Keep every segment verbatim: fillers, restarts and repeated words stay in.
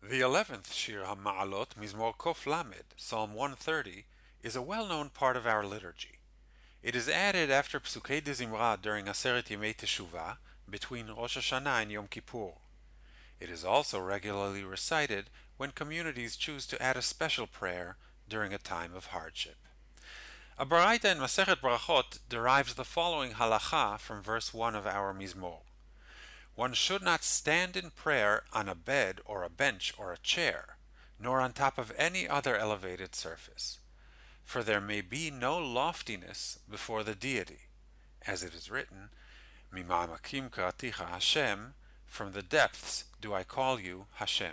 The eleventh Shir HaMa'alot, Mizmor Kof Lamed, Psalm one thirty, is a well-known part of our liturgy. It is added after Psukei de Zimra during Aseret Yemei Teshuvah, between Rosh Hashanah and Yom Kippur. It is also regularly recited when communities choose to add a special prayer during a time of hardship. A Baraita in Masechet Brachot derives the following halacha from verse one of our Mizmor. One should not stand in prayer on a bed or a bench or a chair, nor on top of any other elevated surface. For there may be no loftiness before the deity. As it is written, Mima'amakim karaticha Hashem, from the depths do I call you Hashem.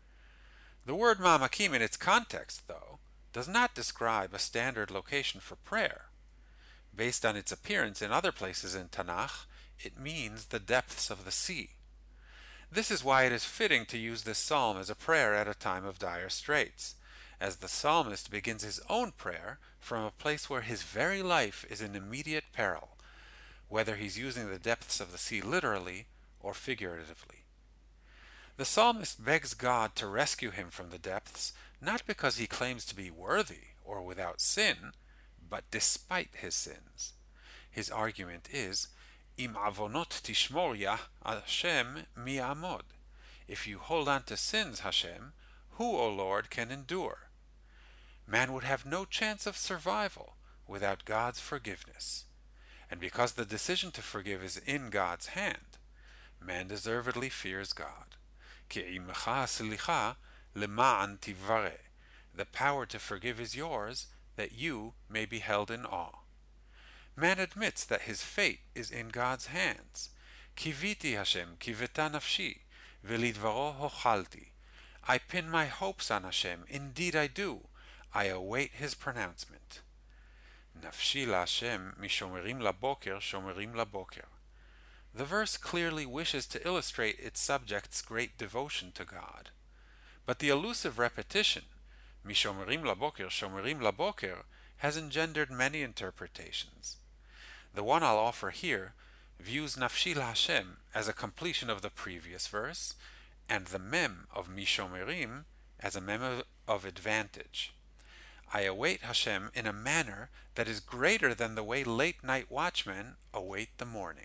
The word ma'amakim in its context, though, does not describe a standard location for prayer. Based on its appearance in other places in Tanakh, it means the depths of the sea. This is why it is fitting to use this psalm as a prayer at a time of dire straits, as the psalmist begins his own prayer from a place where his very life is in immediate peril, whether he's using the depths of the sea literally or figuratively. The psalmist begs God to rescue him from the depths, not because he claims to be worthy or without sin, but despite his sins. His argument is, Im avonot tishmor yah Hashem mi amod. If you hold on to sins, Hashem, who, O Lord, can endure? Man would have no chance of survival without God's forgiveness. And because the decision to forgive is in God's hand, man deservedly fears God. Ki imecha slicha lema'an tivare. The power to forgive is yours, that you may be held in awe. Man admits that his fate is in God's hands. Kiviti Hashem, kiveta nafshi, velidvaro hochalti. I pin my hopes on Hashem, indeed I do. I await his pronouncement. Nafshi la Hashem, mishomerim laboker, shomerim laboker. The verse clearly wishes to illustrate its subject's great devotion to God. But the elusive repetition, mishomerim laboker, shomerim laboker, has engendered many interpretations. The one I'll offer here views Nafshi la Hashem as a completion of the previous verse, and the mem of Mishomerim as a mem of advantage. I await Hashem in a manner that is greater than the way late-night watchmen await the morning.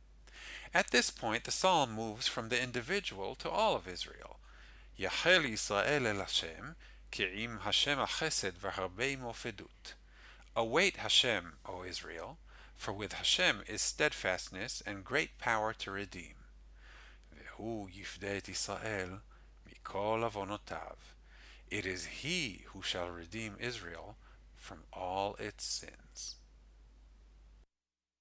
At this point, the psalm moves from the individual to all of Israel. Yachel Yisrael el Hashem, ki im Hashem achesed v'harbei mofedut. Await Hashem, O Israel, for with Hashem is steadfastness and great power to redeem. Vehu yifdeh et Yisrael mikol avonotav. It is He who shall redeem Israel from all its sins.